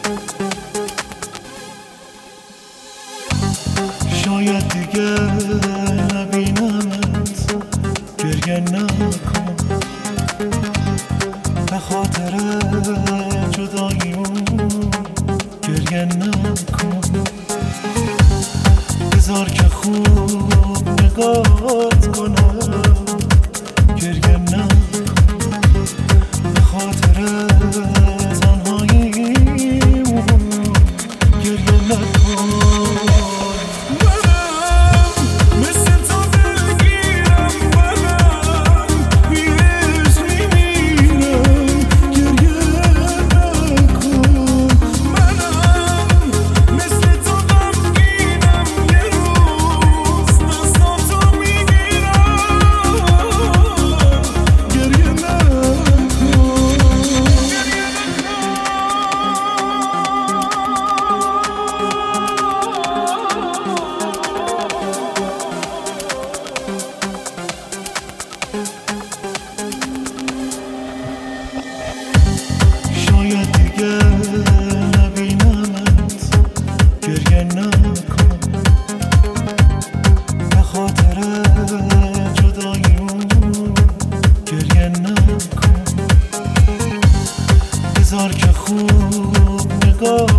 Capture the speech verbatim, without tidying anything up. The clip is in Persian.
شاید دیگه نبینمت، گریه نکن به خاطر جداییمون، گریه نکن بذار که خوب نگات کنم، گریه نکن به خاطر تنهاییمون، گریه نکن. شاید دیگه نبینمت، گریه نکن به خاطر جداییمون، گریه نکن بذار که خوب نگاه